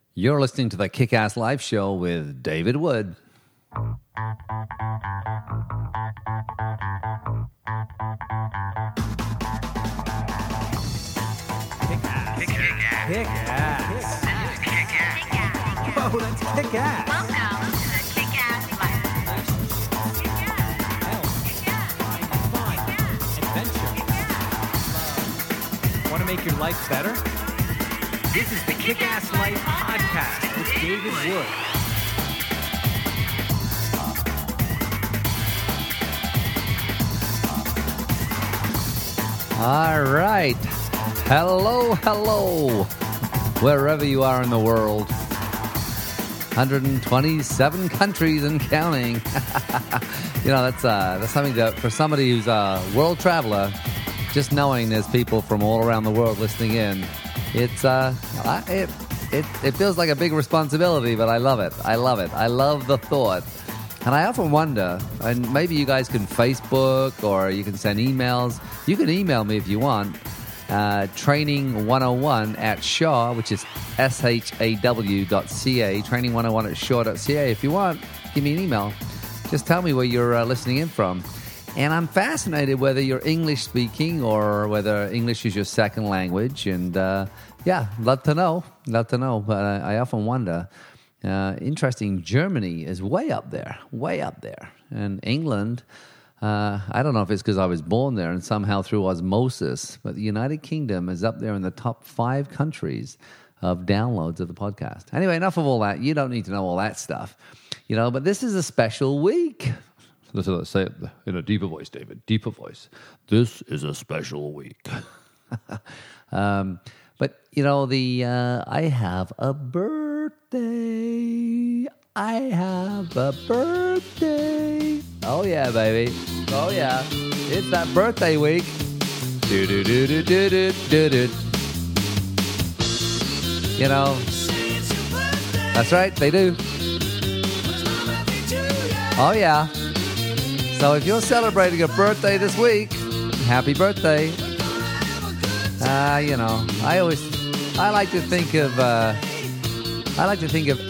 You're listening to the Kick-Ass Life Show with David Wood. Kick-ass. Whoa, that's kick-ass. Welcome to the Kick-Ass Life. Adventure. Want to make your life better? This is the Kick-Ass Life Podcast with David Wood. All right. Hello. Wherever you are in the world. 127 countries and counting. That's something that for somebody who's a world traveler, just knowing there's people from all around the world listening in, it feels like a big responsibility, but I love it. I love the thought. And I often wonder, and maybe you guys can Facebook or you can send emails. You can email me if you want. Training101 at Shaw, which is shaw.ca, training101 at shaw.ca. If you want, give me an email. Just tell me where you're listening in from. And I'm fascinated whether you're English speaking or whether English is your second language. And love to know. But I often wonder. Interesting, Germany is way up there. And England, I don't know if it's because I was born there and somehow through osmosis, but the United Kingdom is up there in the top 5 countries of downloads of the podcast. Anyway, enough of all that. You don't need to know all that stuff, but this is a special week. Let's say it in a deeper voice, David. Deeper voice. This is a special week. But I have a birthday. Oh yeah, baby. Oh yeah. It's that birthday week. That's right, they do. Oh yeah. So if you're celebrating a birthday this week, happy birthday. I like to think of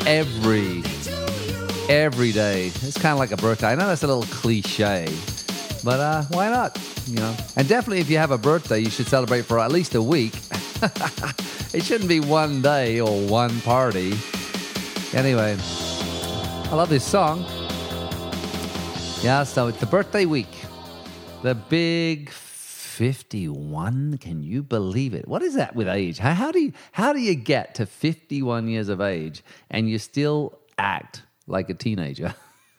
every day. It's kind of like a birthday. I know that's a little cliche, but why not? And definitely if you have a birthday, you should celebrate for at least a week. It shouldn't be one day or one party. Anyway, I love this song. Yeah, so it's the birthday week. The big 51. Can you believe it? What is that with age? How do you get to 51 years of age and you still act like a teenager?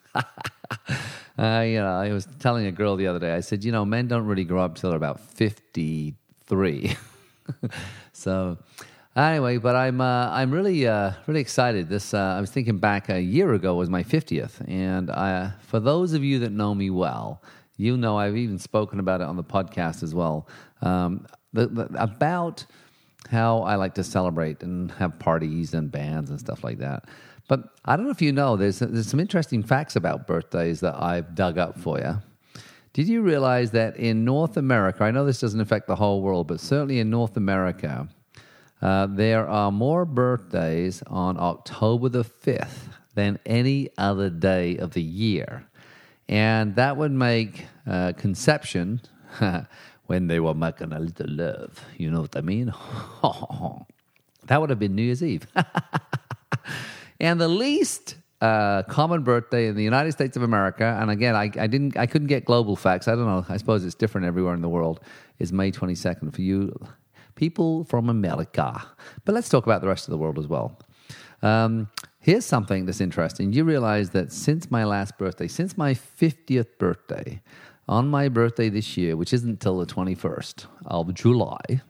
I was telling a girl the other day, I said, men don't really grow up till they're about 53. So anyway, but I'm really excited. This I was thinking back a year ago was my 50th, and for those of you that know me well, I've even spoken about it on the podcast as well, about how I like to celebrate and have parties and bands and stuff like that. But I don't know if you know, there's some interesting facts about birthdays that I've dug up for you. Did you realize that in North America, I know this doesn't affect the whole world, but certainly in North America, there are more birthdays on October the 5th than any other day of the year. And that would make conception, when they were making a little love, you know what I mean? That would have been New Year's Eve. And the least common birthday in the United States of America, and again, I couldn't get global facts. I don't know. I suppose it's different everywhere in the world, is May 22nd for you people from America. But let's talk about the rest of the world as well. Here's something that's interesting. You realize that since my last birthday, since my 50th birthday, on my birthday this year, which isn't until the 21st of July,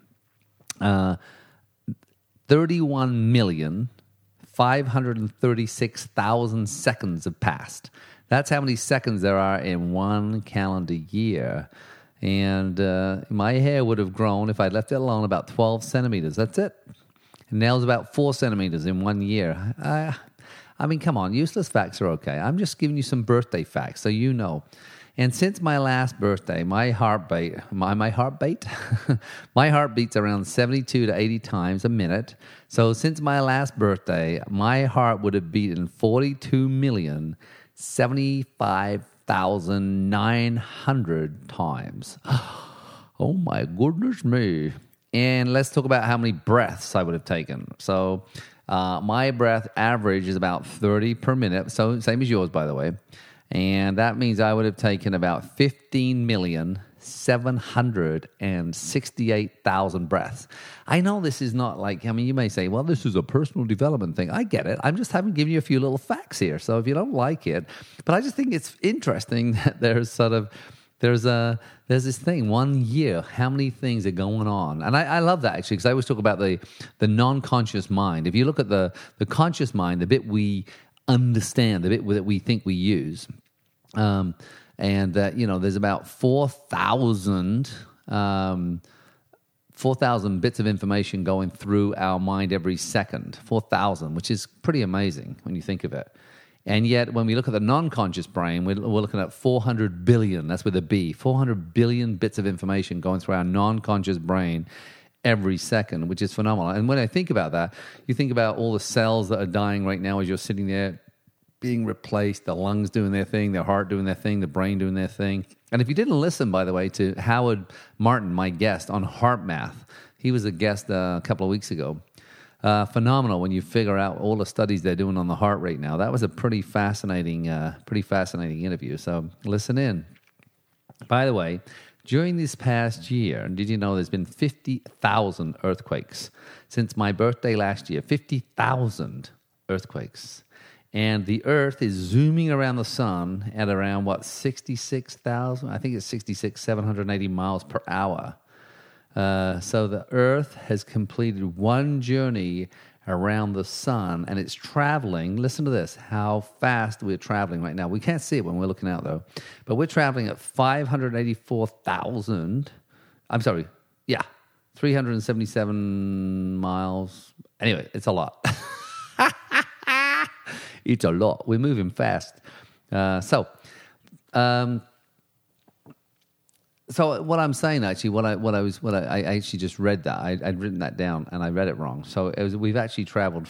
31,536,000 seconds have passed. That's how many seconds there are in one calendar year. And my hair would have grown, if I'd left it alone, about 12 centimeters. That's it. And nails about 4 centimeters in 1 year. I mean, come on, useless facts are okay. I'm just giving you some birthday facts so you know. And since my last birthday, my heartbeat, my heartbeat, my heart beats around 72 to 80 times a minute. So since my last birthday, my heart would have beaten 42,075,900 times. Oh my goodness me. And let's talk about how many breaths I would have taken. So my breath average is about 30 per minute. So same as yours, by the way. And that means I would have taken about 15,768,000 breaths. I know this is not like, I mean, you may say, well, this is a personal development thing. I get it. I'm just having given you a few little facts here. So if you don't like it, but I just think it's interesting that there's this thing, 1 year, how many things are going on. And I love that, actually, because I always talk about the non-conscious mind. If you look at the conscious mind, the bit we understand, the bit that we think we use, and that, there's about 4,000 bits of information going through our mind every second, 4,000, which is pretty amazing when you think of it. And yet, when we look at the non-conscious brain, we're looking at 400 billion, that's with a B, 400 billion bits of information going through our non-conscious brain every second, which is phenomenal. And when I think about that, you think about all the cells that are dying right now as you're sitting there being replaced, the lungs doing their thing, the heart doing their thing, the brain doing their thing. And if you didn't listen, by the way, to Howard Martin, my guest on Heart Math, he was a guest a couple of weeks ago. Phenomenal when you figure out all the studies they're doing on the heart rate now. That was a pretty fascinating interview. So listen in. By the way, during this past year, did you know there's been 50,000 earthquakes since my birthday last year? 50,000 earthquakes. And the Earth is zooming around the sun at around, 66,000? I think it's 780 miles per hour. So the Earth has completed one journey around the sun, and it's traveling. Listen to this, how fast we're traveling right now. We can't see it when we're looking out, though. But we're traveling at 377 miles. Anyway, it's a lot. It's a lot. We're moving fast. So what I'm saying, actually, I actually just read that. I'd written that down and I read it wrong. So we've actually traveled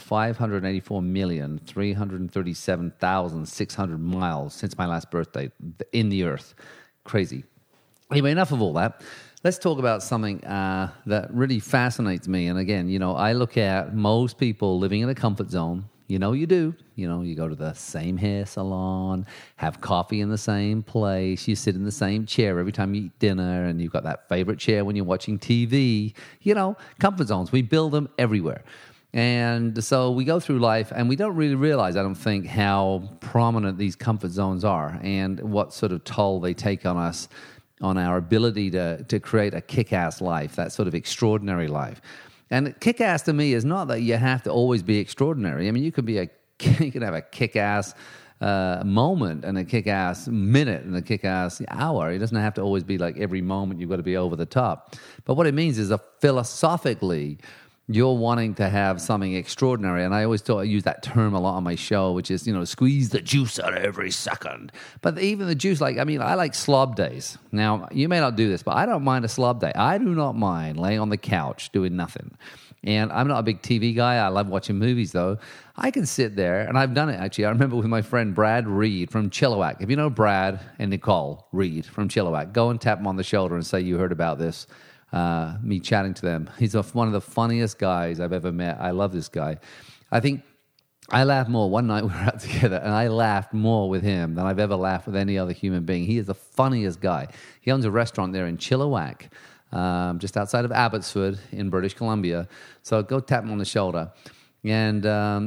584,337,600 miles since my last birthday in the Earth. Crazy. Anyway, enough of all that. Let's talk about something that really fascinates me. And again, I look at most people living in a comfort zone. You do. You go to the same hair salon, have coffee in the same place, you sit in the same chair every time you eat dinner, and you've got that favorite chair when you're watching TV. Comfort zones, we build them everywhere. And so we go through life, and we don't really realize, I don't think, how prominent these comfort zones are and what sort of toll they take on us, on our ability to create a kick-ass life, that sort of extraordinary life. And kick-ass to me is not that you have to always be extraordinary. I mean, you can have a kick-ass moment and a kick-ass minute and a kick-ass hour. It doesn't have to always be like every moment you've got to be over the top. But what it means is philosophically, you're wanting to have something extraordinary. And I always use that term a lot on my show, which is, squeeze the juice out of every second. But even the juice, I like slob days. Now, you may not do this, but I don't mind a slob day. I do not mind laying on the couch doing nothing. And I'm not a big TV guy. I love watching movies, though. I can sit there, and I've done it, actually. I remember with my friend Brad Reed from Chilliwack. If you know Brad and Nicole Reed from Chilliwack, go and tap them on the shoulder and say you heard about this. Me chatting to them. He's one of the funniest guys I've ever met. I love this guy. I think I laughed more. One night we were out together, and I laughed more with him than I've ever laughed with any other human being. He is the funniest guy. He owns a restaurant there in Chilliwack, just outside of Abbotsford in British Columbia. So go tap him on the shoulder. And,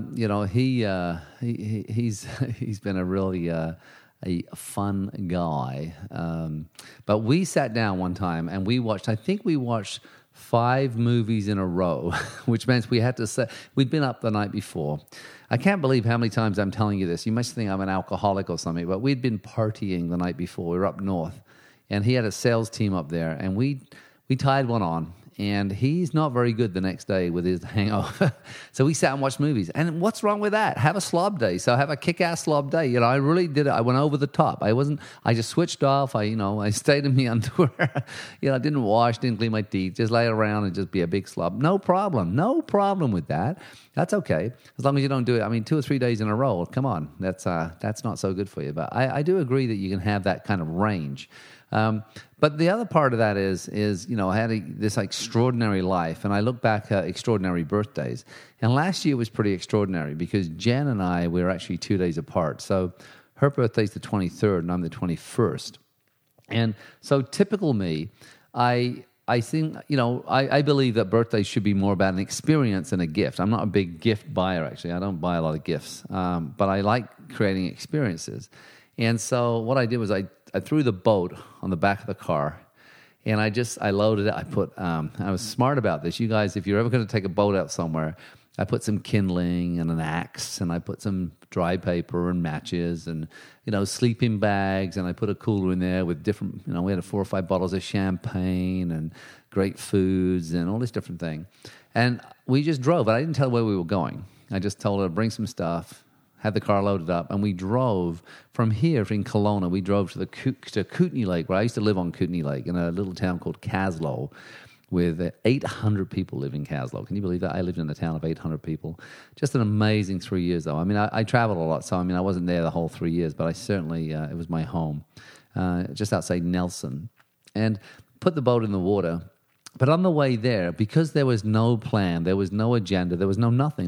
he's been a really... a fun guy. But we sat down one time and we watched 5 movies in a row, which meant we had to say, we'd been up the night before. I can't believe how many times I'm telling you this. You must think I'm an alcoholic or something, but we'd been partying the night before. We were up north, and he had a sales team up there, and we tied one on, and he's not very good the next day with his hangover. So we sat and watched movies. And what's wrong with that? Have a slob day. So have a kick-ass slob day. You know, I really did it. I went over the top. I just switched off. I stayed in my underwear. I didn't wash, didn't clean my teeth, just lay around and just be a big slob. No problem. No problem with that. That's okay. As long as you don't do it. I mean, 2 or 3 days in a row, come on. That's not so good for you. But I do agree that you can have that kind of range. But the other part of that is I had this extraordinary life, and I look back at extraordinary birthdays. And last year was pretty extraordinary because Jen and I, we were actually 2 days apart. So her birthday's the 23rd, and I'm the 21st. And so typical me, I think, I believe that birthdays should be more about an experience than a gift. I'm not a big gift buyer, actually. I don't buy a lot of gifts, but I like creating experiences. And so what I did was I threw the boat on the back of the car, and I loaded it. I was smart about this. You guys, if you're ever going to take a boat out somewhere, I put some kindling and an axe, and I put some dry paper and matches and, sleeping bags, and I put a cooler in there with different, we had 4 or 5 bottles of champagne and great foods and all this different thing. And we just drove. I didn't tell her where we were going. I just told her to bring some stuff, had the car loaded up, and we drove from here in Kelowna. We drove to Kootenay Lake, where I used to live on Kootenay Lake, in a little town called Kaslo, with 800 people live in Kaslo. Can you believe that? I lived in a town of 800 people. Just an amazing 3 years, though. I mean, I traveled a lot, so I wasn't there the whole 3 years, but I certainly, it was my home, just outside Nelson. And put the boat in the water. But on the way there, because there was no plan, there was no agenda, there was no nothing,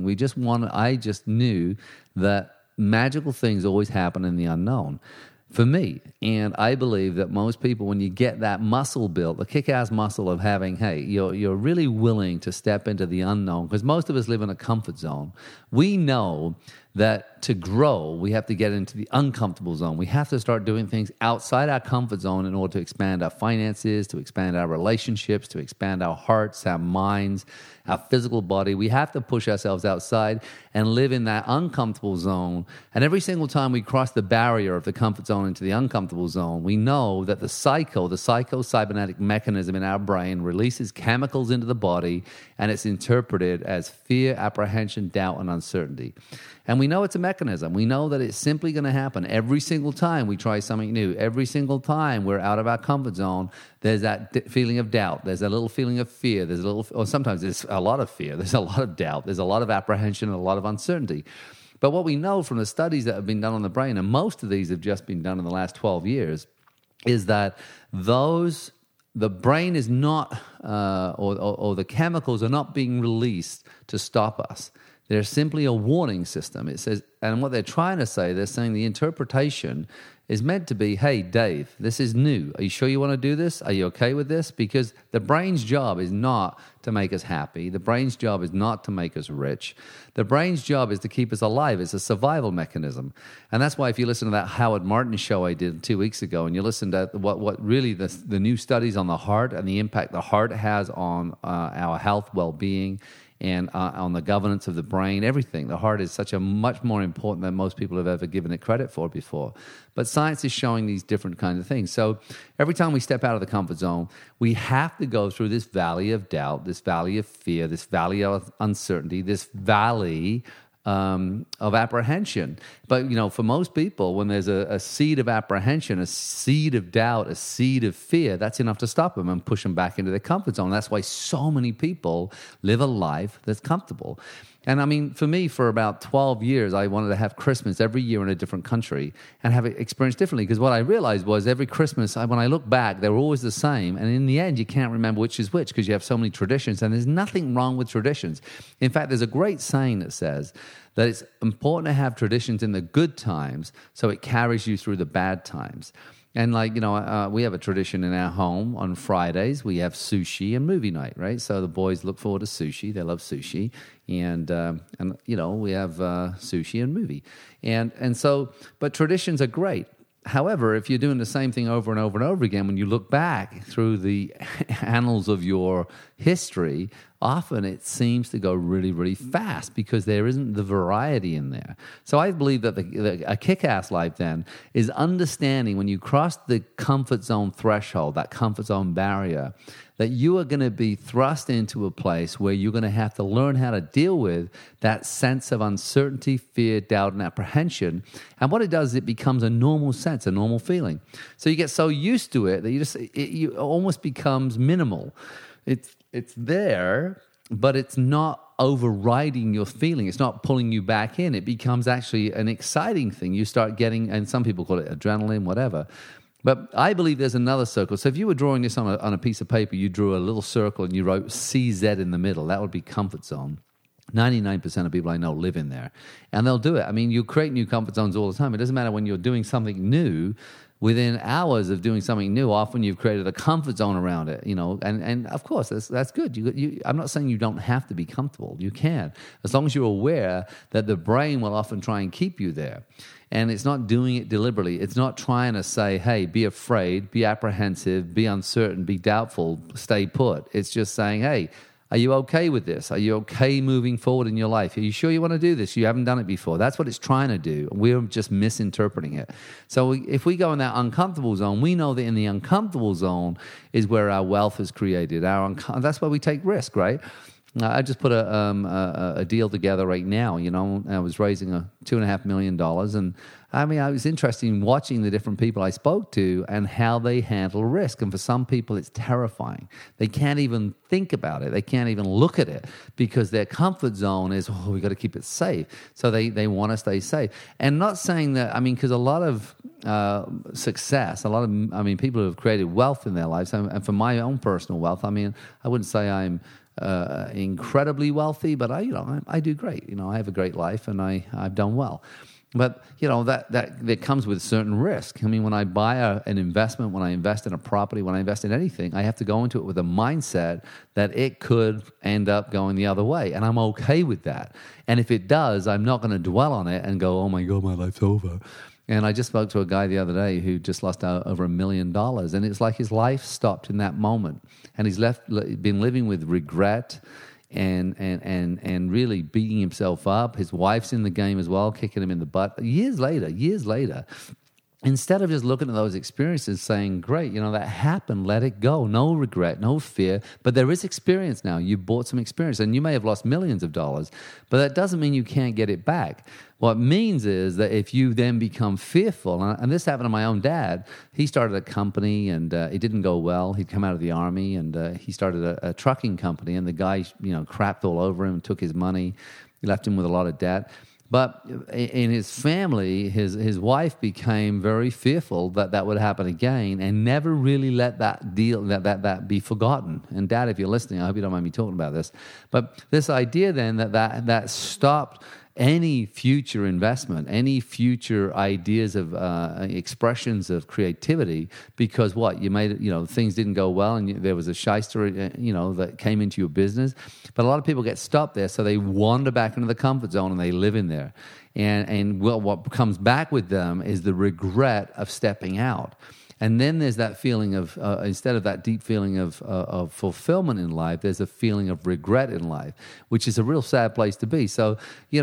I just knew that magical things always happen in the unknown for me. And I believe that most people, when you get that muscle built, the kick-ass muscle of having, hey, you're really willing to step into the unknown, because most of us live in a comfort zone. We know that to grow, we have to get into the uncomfortable zone. We have to start doing things outside our comfort zone in order to expand our finances, to expand our relationships, to expand our hearts, our minds, our physical body. We have to push ourselves outside and live in that uncomfortable zone. And every single time we cross the barrier of the comfort zone into the uncomfortable zone, we know that the psychocybernetic mechanism in our brain releases chemicals into the body, and it's interpreted as fear, apprehension, doubt, and uncertainty. And we know it's a mechanism. We know that it's simply going to happen every single time we try something new. Every single time we're out of our comfort zone, there's that feeling of doubt. There's a little feeling of fear. Or sometimes there's a lot of fear. There's a lot of doubt. There's a lot of apprehension and a lot of uncertainty. But what we know from the studies that have been done on the brain, and most of these have just been done in the last 12 years, is that the brain is not, or the chemicals are not being released to stop us. They're simply a warning system. It says, and what they're trying to say, they're saying the interpretation is meant to be, hey, Dave, this is new. Are you sure you want to do this? Are you okay with this? Because the brain's job is not to make us happy. The brain's job is not to make us rich. The brain's job is to keep us alive. It's a survival mechanism. And that's why if you listen to that Howard Martin show I did 2 weeks ago, and you listen to what really the new studies on the heart and the impact the heart has on our health, well-being, and on the governance of the brain, everything. The heart is such a much more important than most people have ever given it credit for before. But science is showing these different kinds of things. So every time we step out of the comfort zone, we have to go through this valley of doubt, this valley of fear, this valley of uncertainty, this valley of apprehension. But, for most people, when there's a seed of apprehension, a seed of doubt, a seed of fear, that's enough to stop them and push them back into their comfort zone. That's why so many people live a life that's comfortable. And for me, for about 12 years, I wanted to have Christmas every year in a different country and have it experienced differently. Because what I realized was every Christmas, when I look back, they were always the same. And in the end, you can't remember which is which because you have so many traditions. And there's nothing wrong with traditions. In fact, there's a great saying that says that it's important to have traditions in the good times so it carries you through the bad times. And we have a tradition in our home on Fridays. We have sushi and movie night, right? So the boys look forward to sushi. They love sushi. And we have sushi and movie. But traditions are great. However, if you're doing the same thing over and over and over again, when you look back through the annals of your history, often it seems to go really, really fast because there isn't the variety in there. So I believe that a kick-ass life then is understanding when you cross the comfort zone threshold, that comfort zone barrier, that you are going to be thrust into a place where you're going to have to learn how to deal with that sense of uncertainty, fear, doubt, and apprehension. And what it does is it becomes a normal sense, a normal feeling. So you get so used to it that it almost becomes minimal. It's there, but it's not overriding your feeling. It's not pulling you back in. It becomes actually an exciting thing. You start getting, and some people call it adrenaline, whatever. But I believe there's another circle. So if you were drawing this on a piece of paper, you drew a little circle and you wrote CZ in the middle. That would be comfort zone. 99% of people I know live in there. And they'll do it. I mean, you create new comfort zones all the time. It doesn't matter when you're doing something new. Within hours of doing something new, often you've created a comfort zone around it, and of course, that's good. I'm not saying you don't have to be comfortable. You can, as long as you're aware that the brain will often try and keep you there. And it's not doing it deliberately. It's not trying to say, hey, be afraid, be apprehensive, be uncertain, be doubtful, stay put. It's just saying, hey, are you okay with this? Are you okay moving forward in your life? Are you sure you want to do this? You haven't done it before. That's what it's trying to do. We're just misinterpreting it. So if we go in that uncomfortable zone, we know that in the uncomfortable zone is where our wealth is created. That's where we take risk, right? I just put a deal together right now. I was raising $2.5 million, and I mean, I was interested in watching the different people I spoke to and how they handle risk. And for some people, it's terrifying. They can't even think about it. They can't even look at it because their comfort zone is, we got to keep it safe. So they want to stay safe. And not saying that, because a lot of success, people who have created wealth in their lives, and for my own personal wealth, I wouldn't say I'm incredibly wealthy, but I do great. I have a great life and I've done well. But, that comes with certain risk. When I buy an investment, when I invest in a property, when I invest in anything, I have to go into it with a mindset that it could end up going the other way. And I'm okay with that. And if it does, I'm not going to dwell on it and go, oh my God, my life's over. And I just spoke to a guy the other day who just lost over $1 million. And it's like his life stopped in that moment. And he's been living with regret and really beating himself up. His wife's in the game as well, kicking him in the butt. Years later, instead of just looking at those experiences saying, great, that happened, let it go. No regret, no fear. But there is experience now. You bought some experience, and you may have lost millions of dollars, but that doesn't mean you can't get it back. What it means is that if you then become fearful, and this happened to my own dad, he started a company and it didn't go well. He'd come out of the army and he started a trucking company, and the guy, crapped all over him, took his money, left him with a lot of debt. But in his family, his wife became very fearful that would happen again, and never really let that be forgotten. And Dad, if you're listening, I hope you don't mind me talking about this. But this idea then that stopped any future investment, any future ideas of expressions of creativity, because you made it, things didn't go well, and there was a shyster, that came into your business. But a lot of people get stopped there, so they wander back into the comfort zone and they live in there. And what comes back with them is the regret of stepping out. And then there's that feeling of, instead of that deep feeling of fulfillment in life, there's a feeling of regret in life, which is a real sad place to be. So,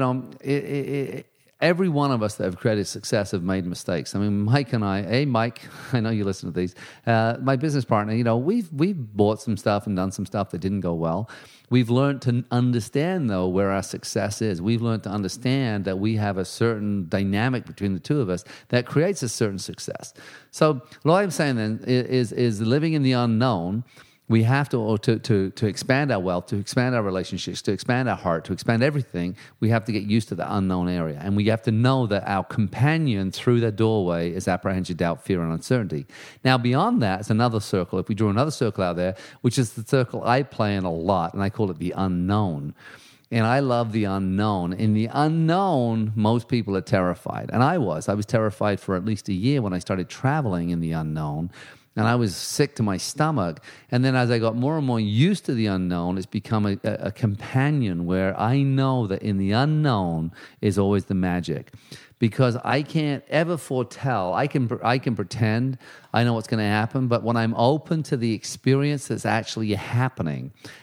every one of us that have created success have made mistakes. Mike and I, Mike, I know you listen to these, my business partner, we've bought some stuff and done some stuff that didn't go well. We've learned to understand, though, where our success is. We've learned to understand that we have a certain dynamic between the two of us that creates a certain success. So what I'm saying then is living in the unknown. We have to expand our wealth, to expand our relationships, to expand our heart, to expand everything. We have to get used to the unknown area. And we have to know that our companion through that doorway is apprehension, doubt, fear, and uncertainty. Now, beyond that, it's another circle. If we draw another circle out there, which is the circle I play in a lot, and I call it the unknown. And I love the unknown. In the unknown, most people are terrified. And I was terrified for at least a year when I started traveling in the unknown. And I was sick to my stomach. And then as I got more and more used to the unknown, it's become a companion where I know that in the unknown is always the magic. Because I can't ever foretell. I can pretend I know what's going to happen, but when I'm open to the experience that's actually happening,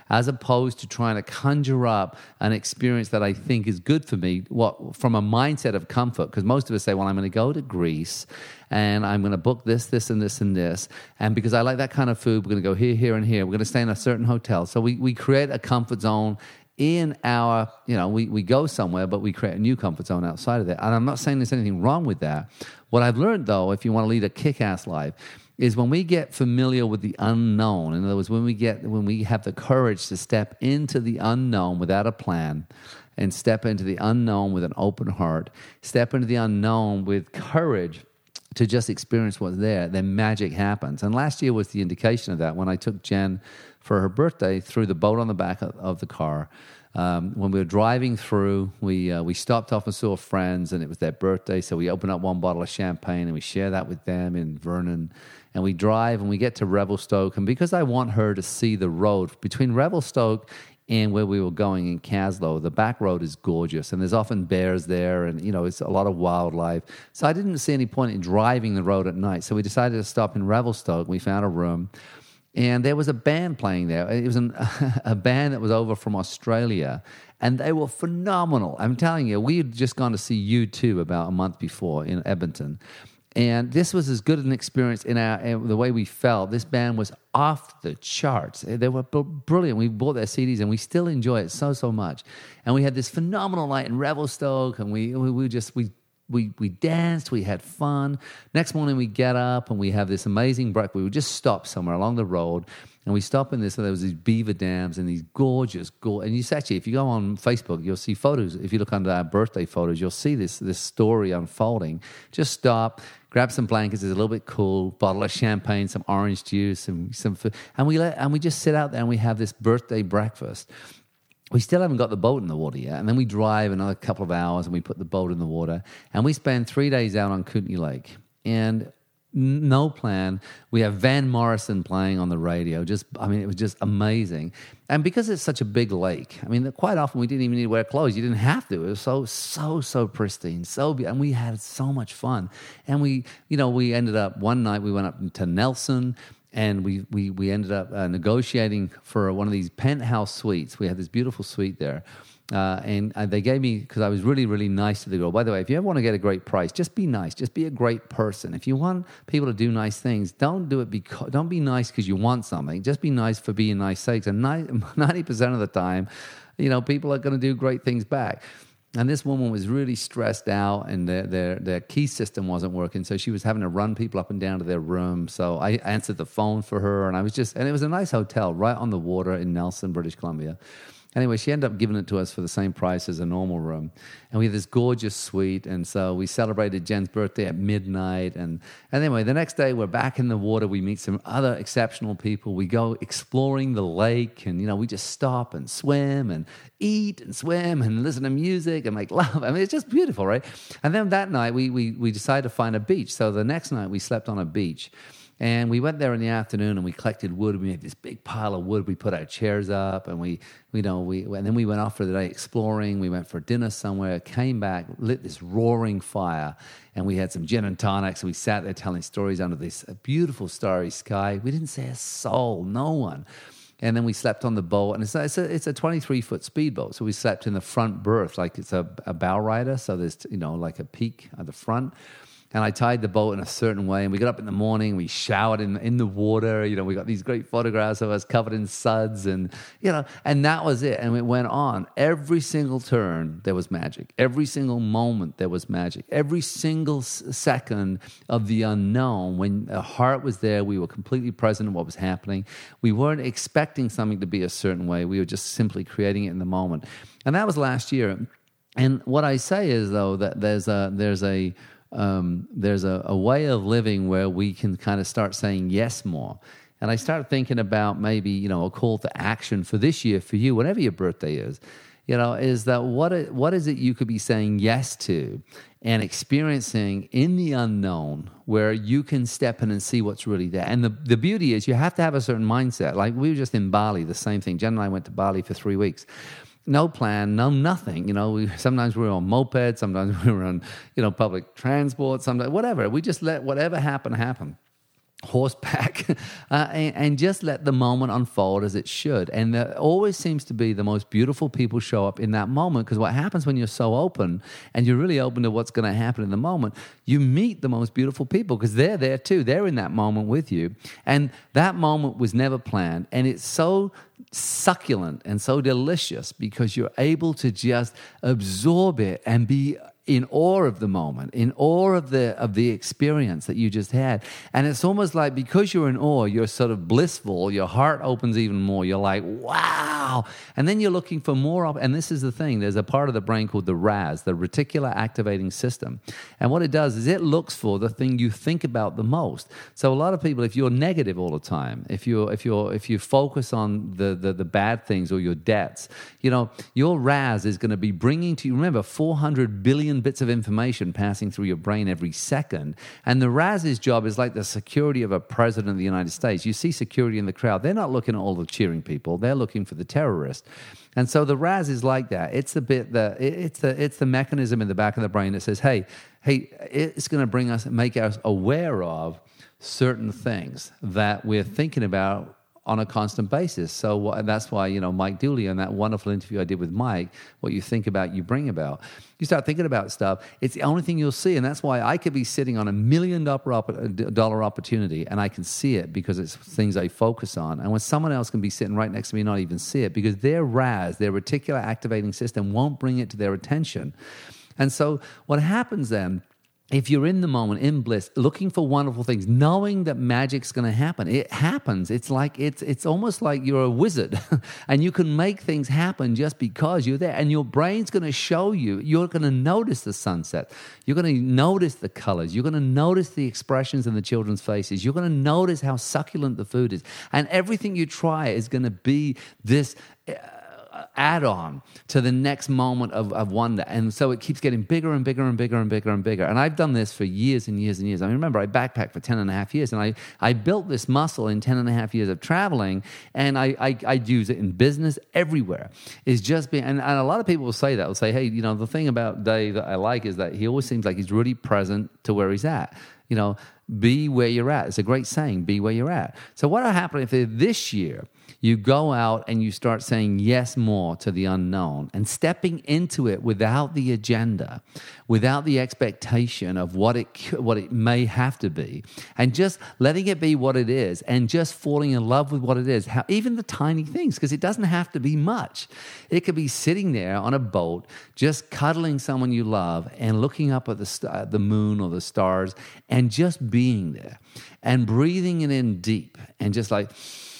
as opposed to trying to conjure up an experience that I think is good for me, from a mindset of comfort. Because most of us say, well, I'm going to go to Greece and I'm going to book this, this, and this, and this. And because I like that kind of food, we're going to go here, here, and here. We're going to stay in a certain hotel. So we create a comfort zone in our, we go somewhere, but we create a new comfort zone outside of that. And I'm not saying there's anything wrong with that. What I've learned, though, if you want to lead a kick-ass life, is when we get familiar with the unknown. In other words, when we have the courage to step into the unknown without a plan, and step into the unknown with an open heart, step into the unknown with courage to just experience what's there, then magic happens. And last year was the indication of that when I took Jen for her birthday through the boat on the back of the car. When we were driving through, we stopped off and saw friends, and it was their birthday, so we opened up one bottle of champagne, and we share that with them in Vernon. And we drive, and we get to Revelstoke, and because I want her to see the road between Revelstoke and where we were going in Caslow, the back road is gorgeous, and there's often bears there, and it's a lot of wildlife. So I didn't see any point in driving the road at night, so we decided to stop in Revelstoke. We found a room. And there was a band playing there. It was a band that was over from Australia, and they were phenomenal. I'm telling you, we had just gone to see U2 about a month before in Edmonton. And this was as good an experience in the way we felt. This band was off the charts. They were brilliant. We bought their CDs, and we still enjoy it so much. And we had this phenomenal night in Revelstoke, and we danced, we had fun. Next morning we get up and we have this amazing breakfast. We would just stop somewhere along the road, and we stop in this, so there was these beaver dams and these gorgeous, and if you go on Facebook, you'll see photos. If you look under our birthday photos, you'll see this story unfolding. Just stop, grab some blankets, it's a little bit cool, bottle of champagne, some orange juice, and some food. And we just sit out there and we have this birthday breakfast. We still haven't got the boat in the water yet. And then we drive another couple of hours and we put the boat in the water. And we spend 3 days out on Kootenay Lake. And no plan. We have Van Morrison playing on the radio. It was just amazing. And because it's such a big lake, quite often we didn't even need to wear clothes. You didn't have to. It was so pristine. And we had so much fun. And we ended up, one night we went up to Nelson, and we ended up negotiating for one of these penthouse suites. We had this beautiful suite there. And they gave me, because I was really, really nice to the girl. By the way, if you ever want to get a great price, just be nice. Just be a great person. If you want people to do nice things, don't be nice because you want something. Just be nice for being nice sakes. And 90% of the time, people are going to do great things back. And this woman was really stressed out, and their key system wasn't working, so she was having to run people up and down to their room. So I answered the phone for her, and it was a nice hotel right on the water in Nelson, British Columbia. Anyway, she ended up giving it to us for the same price as a normal room. And we had this gorgeous suite, and so we celebrated Jen's birthday at midnight. And anyway, the next day we're back in the water. We meet some other exceptional people. We go exploring the lake, and, we just stop and swim and eat and swim and listen to music and make love. It's just beautiful, right? And then that night we decided to find a beach. So the next night we slept on a beach. And we went there in the afternoon, and we collected wood. We made this big pile of wood. We put our chairs up, and and then we went off for the day exploring. We went for dinner somewhere, came back, lit this roaring fire, and we had some gin and tonics. We sat there telling stories under this beautiful starry sky. We didn't say a soul, no one. And then we slept on the boat, and it's a 23-foot speedboat. So we slept in the front berth, like it's a bow rider. So there's like a peak at the front. And I tied the boat in a certain way, and we got up in the morning, we showered in the water, we got these great photographs of us covered in suds, and that was it. And it went on. Every single turn, there was magic. Every single moment, there was magic. Every single second of the unknown, when the heart was there, we were completely present in what was happening. We weren't expecting something to be a certain way. We were just simply creating it in the moment. And that was last year. And what I say is, though, that there's a way of living where we can kind of start saying yes more. And I start thinking about maybe, a call to action for this year for you, whatever your birthday is, is that what is it you could be saying yes to and experiencing in the unknown where you can step in and see what's really there. And the beauty is you have to have a certain mindset. Like we were just in Bali, the same thing. Jen and I went to Bali for 3 weeks. No plan, no nothing. Sometimes we were on mopeds, sometimes we were on, public transport, sometimes whatever. We just let whatever happen. horseback and just let the moment unfold as it should. And there always seems to be the most beautiful people show up in that moment, because what happens when you're so open and you're really open to what's going to happen in the moment, you meet the most beautiful people because they're there too. They're in that moment with you. And that moment was never planned. And it's so succulent and so delicious because you're able to just absorb it and be in awe of the moment, in awe of the experience that you just had. And it's almost like because you're in awe, you're sort of blissful, your heart opens even more. You're like, wow. And then you're looking for more. And this is the thing. There's a part of the brain called the RAS, the reticular activating system. And what it does is it looks for the thing you think about the most. So a lot of people, if you're negative all the time, if you focus on the bad things or your debts, your RAS is going to be bringing to you, remember, 400 billion bits of information passing through your brain every second. And the RAS's job is like the security of a president of the United States. You see security in the crowd. They're not looking at all the cheering people. They're looking for the terrorist. And so the RAS is like that. It's the bit it's the mechanism in the back of the brain that says, hey, it's going to make us aware of certain things that we're thinking about on a constant basis. So that's why, Mike Dooley, and that wonderful interview I did with Mike, what you think about, you bring about. You start thinking about stuff, it's the only thing you'll see. And that's why I could be sitting on $1 million opportunity and I can see it because it's things I focus on. And when someone else can be sitting right next to me and not even see it because their RAS, their reticular activating system, won't bring it to their attention. And so what happens then, if you're in the moment, in bliss, looking for wonderful things, knowing that magic's going to happen, it happens. It's like it's almost like you're a wizard, and you can make things happen just because you're there. And your brain's going to show you. You're going to notice the sunset. You're going to notice the colors. You're going to notice the expressions in the children's faces. You're going to notice how succulent the food is, and everything you try is going to be this add-on to the next moment of wonder. And so it keeps getting bigger and bigger and bigger and bigger and bigger. And I've done this for years and years and years. I remember I backpacked for 10 and a half years, and I built this muscle in 10 and a half years of traveling, and I use it in business everywhere. It's just being, and a lot of people will say that. Will say, hey, the thing about Dave that I like is that he always seems like he's really present to where he's at. Be where you're at. It's a great saying, be where you're at. So what will happen if this year you go out and you start saying yes more to the unknown and stepping into it without the agenda, without the expectation of what it may have to be, and just letting it be what it is and just falling in love with what it is, even the tiny things, because it doesn't have to be much. It could be sitting there on a boat, just cuddling someone you love and looking up at the moon or the stars and just being there and breathing it in deep and just like,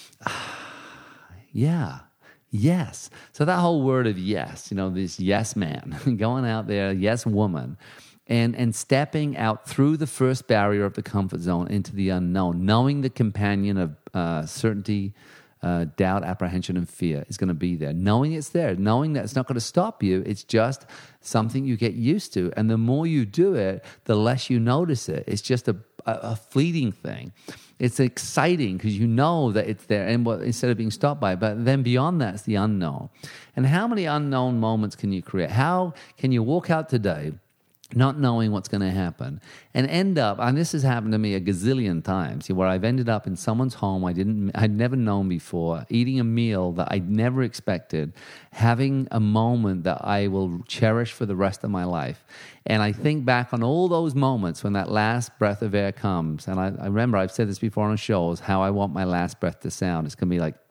yeah, yes. So that whole word of yes, this yes man, going out there, yes woman, and stepping out through the first barrier of the comfort zone into the unknown, knowing the companion of certainty, doubt, apprehension, and fear is going to be there. Knowing it's there, knowing that it's not going to stop you, it's just something you get used to. And the more you do it, the less you notice it. It's just a fleeting thing. It's exciting because you know that it's there, and instead of being stopped by it. But then beyond that, it's the unknown. And how many unknown moments can you create? How can you walk out today not knowing what's going to happen and end up, and this has happened to me a gazillion times, where I've ended up in someone's home I'd never known before, eating a meal that I'd never expected, having a moment that I will cherish for the rest of my life. And I think back on all those moments when that last breath of air comes, and I remember I've said this before on shows, how I want my last breath to sound. It's going to be like,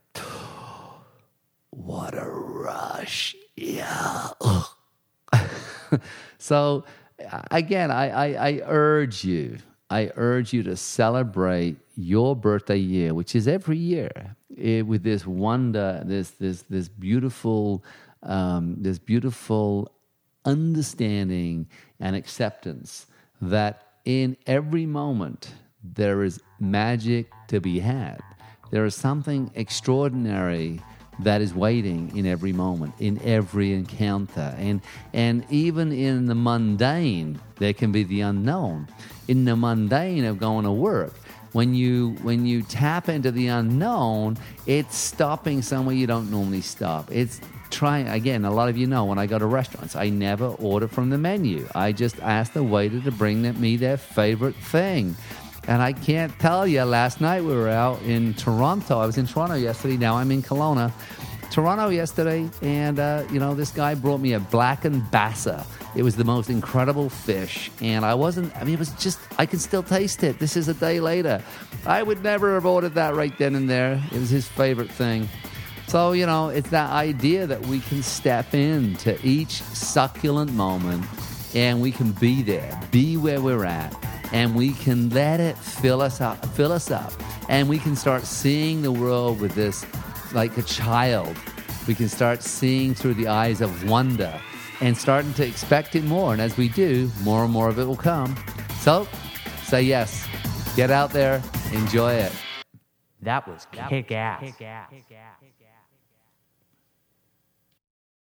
what a rush. Yeah. So again, I urge you to celebrate your birthday year, which is every year, with this wonder, this beautiful understanding and acceptance that in every moment there is magic to be had. There is something extraordinary that is waiting in every moment, in every encounter. And even in the mundane, there can be the unknown. In the mundane of going to work, when you tap into the unknown, it's stopping somewhere you don't normally stop. It's trying, again, a lot of you know, when I go to restaurants, I never order from the menu. I just ask the waiter to bring me their favorite thing. And I can't tell you, last night we were out in Toronto. I was in Toronto yesterday. Now I'm in Kelowna. Toronto yesterday, and, this guy brought me a blackened bassa. It was the most incredible fish, and it was just, I can still taste it. This is a day later. I would never have ordered that right then and there. It was his favorite thing. So, it's that idea that we can step into each succulent moment, and we can be there, be where we're at, and we can let it fill us up, and we can start seeing the world with this like a child. We can start seeing through the eyes of wonder and starting to expect it more. And as we do, more and more of it will come. So, say yes. Get out there. Enjoy it. That was kick-ass.